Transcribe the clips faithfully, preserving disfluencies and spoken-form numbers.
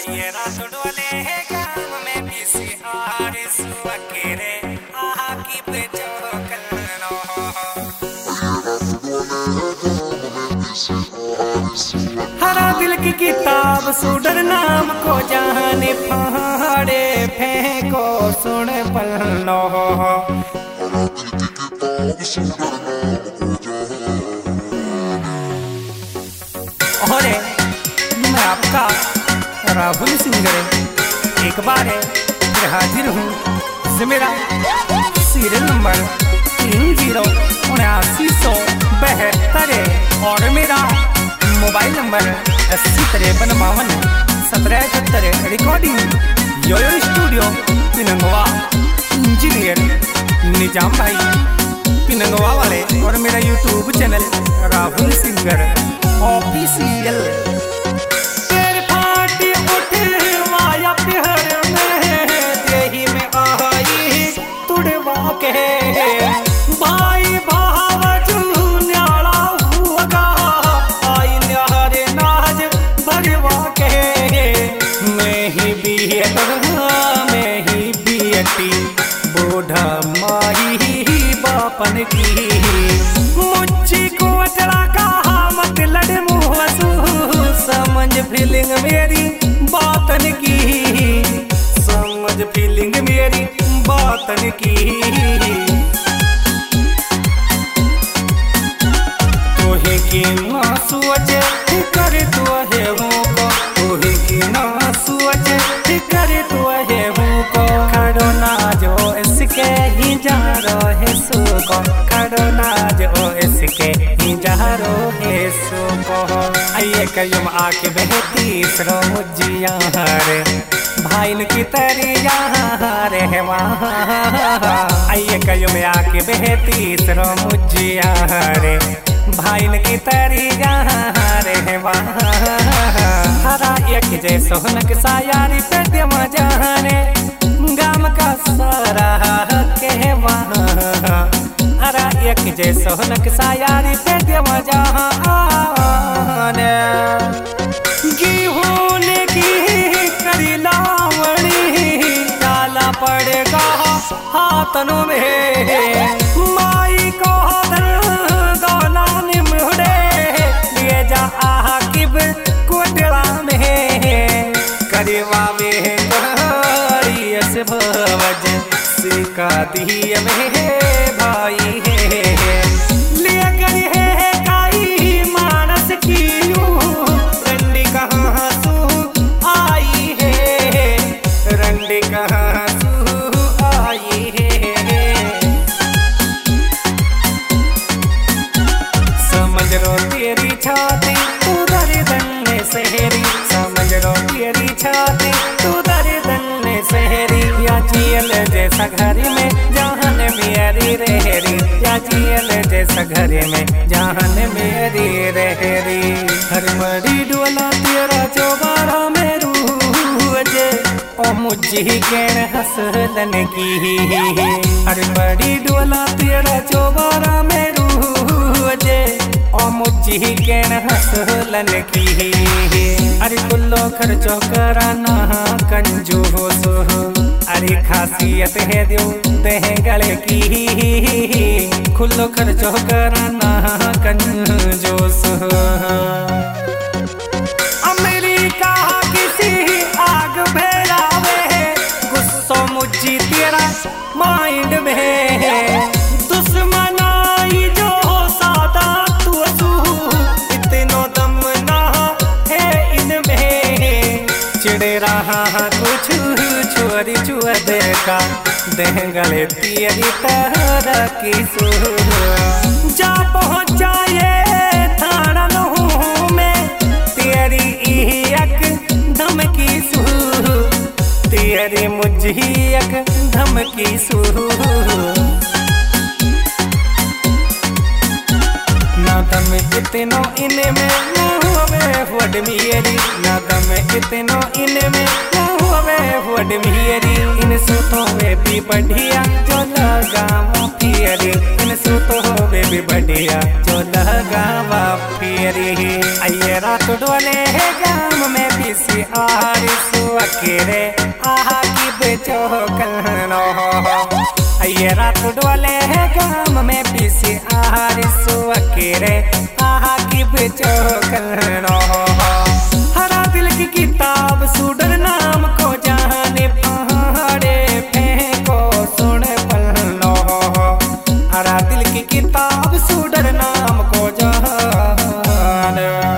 आइए रात डोले है गाँव में पीसी और सुअकेरे आहा की बेचोकनो हरा दिल की किताब सुडर नाम को जाने फाड़े फेंको सुन पलनो और मैं आपका राहुल सिंगर एक बार है फिर हाजिर हूँ से मेरा सीरियल नंबर तीन जीरो उन्यासी सौ बहत्तर और मेरा मोबाइल नंबर अस्सी तिरपन बावन सत्रह इकहत्तर recording YoYo studio Pinangwa engineer Nizam भाई पिनंगवा वाले और मेरा YouTube channel Rahul singer official. तेरे फाटी उठे माया प्यार में देही में आई तुड़वा के भाई भाव न्याला हुआ आई न्यारे नाज भरवा के मैं ही बियत मैं ही बियती बूढ़ा माही बापन की मुझी को अटला का मत लड़ मुँह समझ फीलिंग मेरी बातन की समझ फीलिंग मेरी बातन की तोहे की ना सोच कर तो है हूँ को तोहे की ना सोच कर तो है हूँ को खड़ो ना जो इसके ही जा रहे सो को खड़ो ना जो इसके ही जा रहे सो को आइए कयुम आके बहती सरो मुझिया रे भाईन की तरिया रे वहाँ आइए कयुम आके बहती सरो मुझिया रे भाईन की तरिया रे वहाँ हरा एक जैसो नक सायारी पे दे मजाने गाम का सारा के वहाँ हरा एक जैसो नक सायारी पे दे मजाने गेहूं की करी लावणी डाला पड़ेगा हाथनों में माई को गौला निमड़े लिए जा आकिब कोटला में करीवा में से भवज सिका दिए में भाई है लिए करी है काई मानस की रंडी कहाँ सू आई है रंडी कहाँ सू आई है समझ रो तेरी छाती तू दर्दन सहरी समझ रो तेरी छाती तू दर्दन सहरी या जियल जैसा घर में जहान मेरी रहरी या जियल जैसा घर में जहान मेरी रहरी हर मड़ी डोला तेरा चौबारा में रूजे ओ मुझी केण हसलन की हर मड़ी डोला तेरा चौबारा में रूजे ओ मुझी केण हसलन की अरे कुल्लो खर्चो कराना कंजूस अरे खासियत है दो देह गले की खुल्लो खर्चो कराना कंजूस अमेरिका किसी आग भेड़ावे गुस्सो मुझी तेरा माइंड में दुश्मन आई जो सादा तू इतनो दम ना है इनमें चिड़े रहा कुछ छोरी छुअद का देंगले तेरी तरह की सुर जा पहुँचाए थाना लहू में तेरी एक धमकी सुर तेरी मुझी एक धमकी सुर ना दम इतनो इने में वड मेरी ना दम इतनो इने में वड मेरी इन सुतो में भी बढ़िया जो लगावा फिरी इन सुतो में भी बढ़िया जो लगावा फिरी आइए रात डोले है गाँव में पीसी आहार सुअकेरे आहा की बेचो कलनो ये रात डोले है गाम में पीसी आहार सुअकेरे आहा की बेचो कलनो हरा दिल की किताब सुडर नाम को जाने पहाड़े फेंको सुन पलनो हरा दिल की किताब सुडर नाम को जान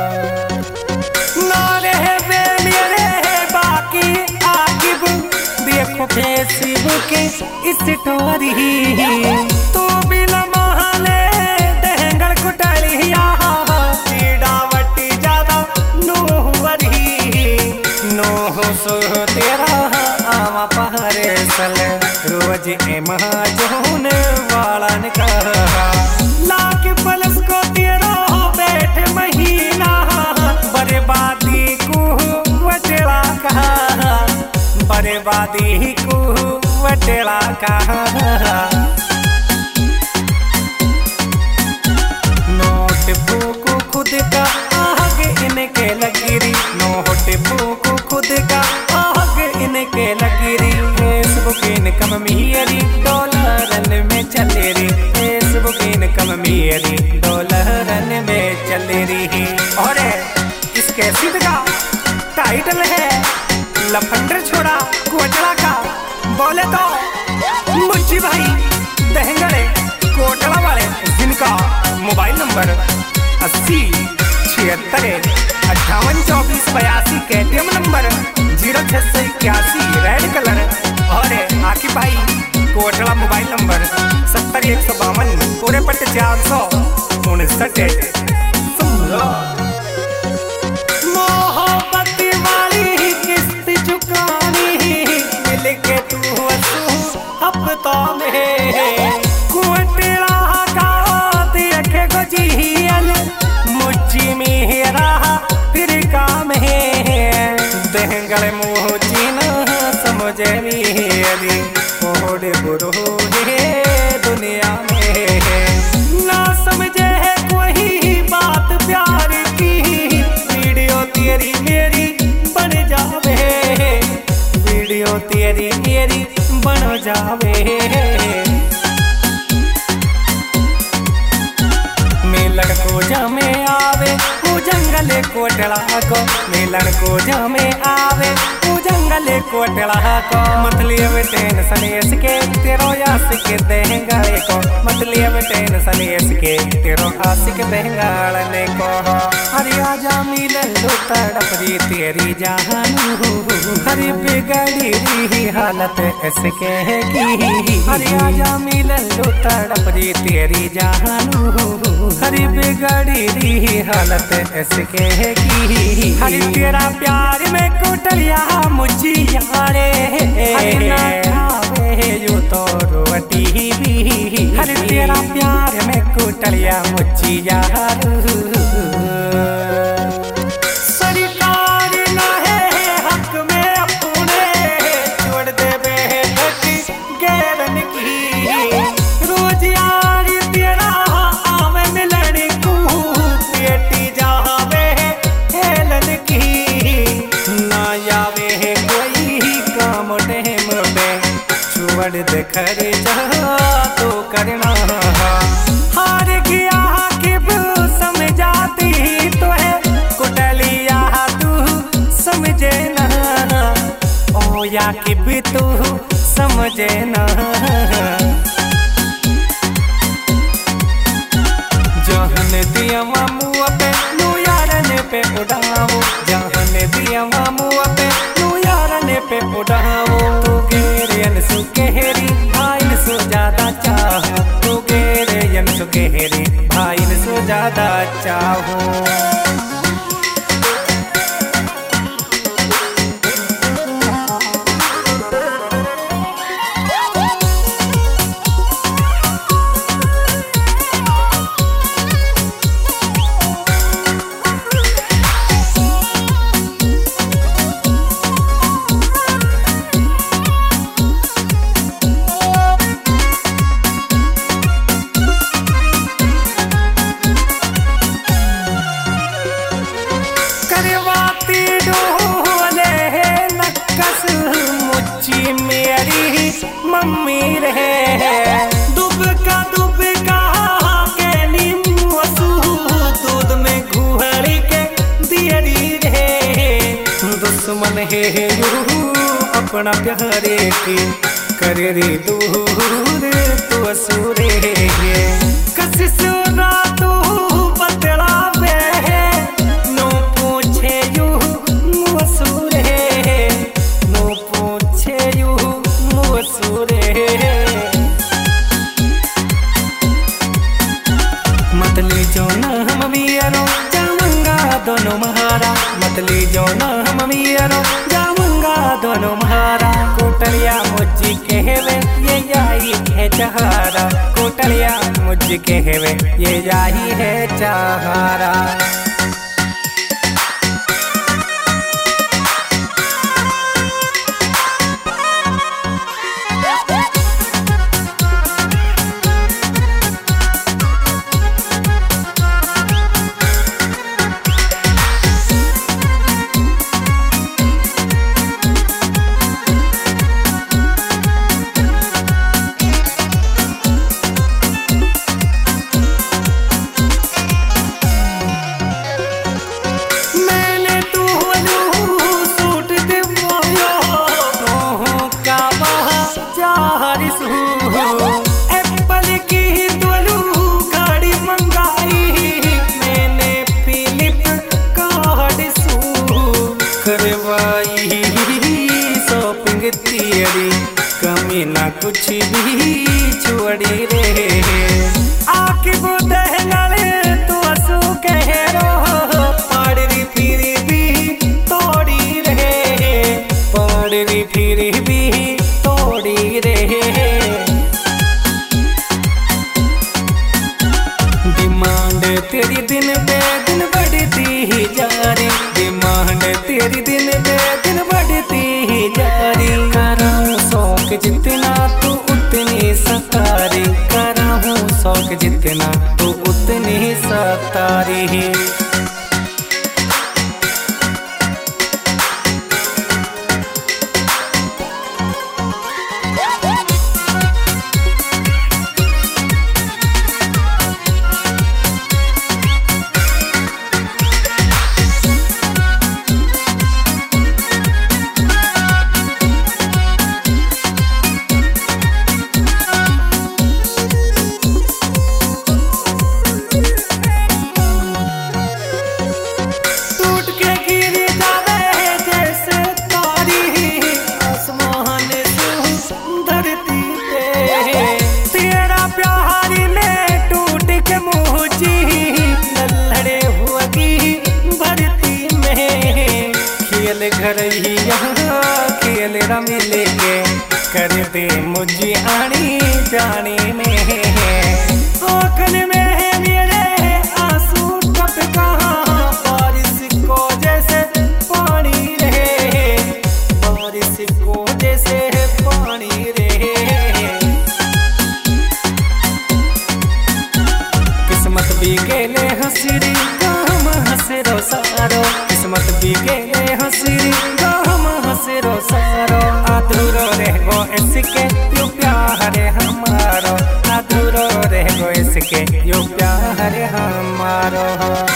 नारे वे मेरे बाकी आकिब देखो फेसबुक के स्टोरी तू बिना महाले दहंगल कुटलिया चीड़ावटी ज्यादा नोहवरी नोह सो तेरा आवा पहरे सल रोज ए महाजोन वाला ने कहा लाख पलस को तेरा बैठ महीना बर्बादी को वटला कहा बर्बादी को वटला कहा नोट फूको खुद का आगे इनके लकीरी नोट फूको खुद का आगे इनके लकीरी फेसबुक इनकम मेरी डॉलरन में चले रही फेसबुक इनकम मेरी डॉलरन में चले रही और इसके सीध का टाइटल है लफंडर छोड़ा कोटला का बोले तो मुझी भाई दहंगड़े कोटला वाले जिनका मोबाइल नंबर अस्सी छिहत्तर अट्ठावन चौबीस बयासी केटीएम नंबर जीरो छह सौ इक्यासी रेड कलर और आकिब भाई कोटला मोबाइल नंबर सत्तर एक सौ बावन पूरे पट्टे चार सौ उनसठ मोहब्बत वाली किस्त चुकानी मिल के तू हफ्ता में कोटला का देखे को जियल मुझी मेरा फिर काम है दहंगल मुझी न समझे मेरी ओढ़ बुरो है दुनिया में ना समझे है कोई बात प्यार की वीडियो तेरी मेरी बन जावे वीडियो तेरी मेरी बन जावे मिलन को जमे आवे वो जंगल कोटला को मिलन को जमे आवे वो जंगल कोटला को मतलब टेंशन इसके तेरो आशिक दहंगाले को मतलब टेंशन इसके तेरो आशिक दहंगाले को हरी आजा मिलन लो तड़प दी तेरी जानू हरी बिगड़ी रही हालत इसके की हरी आजा मिलन लो तड़प दी तेरी जानू हरी बिगड़ी रही हालत इसके की हरी तेरा प्यार में कोटलिया मुझी यारे हरी ना खावे यू तो रोटी भी हरी तेरा प्यार में कोटलिया मुझी यार सरकार ना है हक में अपने छोड़ दे बेहती गैरन की रोज यार तेरा आवे मिलन को पेटी जावे हेलन की ना आवे कोई काम टेम पे छोड़ दे खर्चा तो करना हार गया कि समझाती तो है कुटलिया तू समझे ना ओ या कि भी तू समझे ना जहन दिया मामू पे नू यारन पे उड़ावो जहन दिया मामू पे नू यारन पे उड़ावो तू गेरियन सुकेरी भाई सो ज्यादा चाहो तू गेरियन सुकेरी भाई सो ज्यादा चाहो मम्मी रे दुबका दुबका के नींबू असू दूध में घुहड़ी के दियरी रे दुश्मन है यू अपना प्यारे की करे रे दूर तू असुरे कशिश ना तू बतला बे नो पूछे यू मुसुरे नो पूछे यू मुसुरे मतली जो ना हम मियारो जाऊंगा दोनों महारा मतली जो ना हम मियारो जाऊंगा दोनों महारा कोटलिया मुझी कहवे ये जाई है चहारा कोटलिया मुझी कहवे ये जाई है चहारा एप्पल की दोलू गाड़ी मंगाई मैंने फिलिप कार्ड सू करवाई शॉपिंग तियरी कमी ना कुछ भी छोड़ी रे आके वो दहनाले तो असू कह रो पाड़ी फिरी भी तोड़ी रे पाड़ी फिरी भी तोड़ी रे डिमांड तेरी दिन पे दिन बढ़ती ही जा रही डिमांड तेरी दिन पे दिन बढ़ती ही जा रही कराऊं शौक जितना तू उतनी सतारी कराऊं शौक जितना तू उतनी सतारी घर ही यहाँ खेल रमी लेके कर दे मुझे आनी जाने में आँखन में मेरे आंसू टप कहाँ बारिश को जैसे पानी रहे बारिश को जैसे पानी रहे किस्मत भी गेले हंसरी काम हंसरो सारो किस्मत भी गेले हंसरी काम हंसरो सारो अधूरो रह गो इसके यू प्यार हमारो अधूरो रह गो इसके यू प्यार हमारो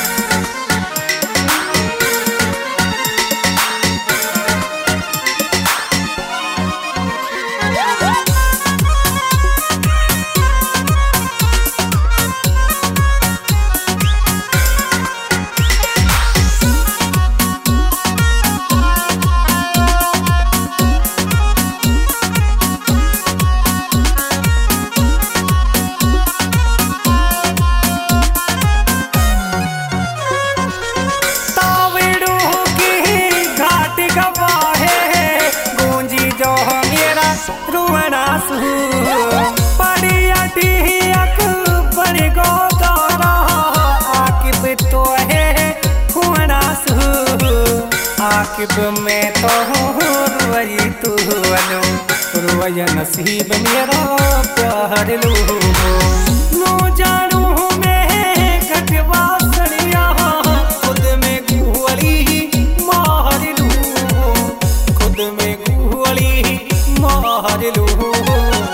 आकिब में तो रुई तू अनु रुई नसीब मेरा प्यार लू नो जानू मैं घटवा सड़िया खुद में गुहली मार लू खुद में गुहली मार लू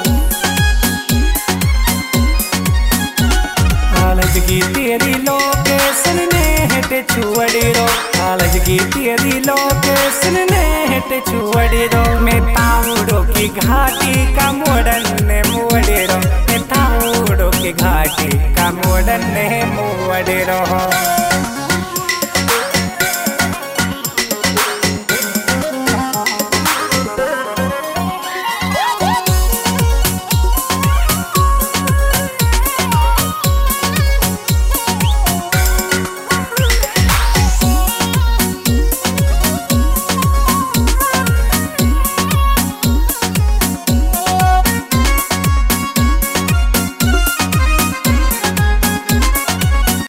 लजगी तेरी लोकेशन नेट छुअड़ेरो मैं ताऊड़ो की घाटी का मोड़न ने मुड़ेरो मैं ताऊड़ो की घाटी का मोड़न ने मुड़ेरो।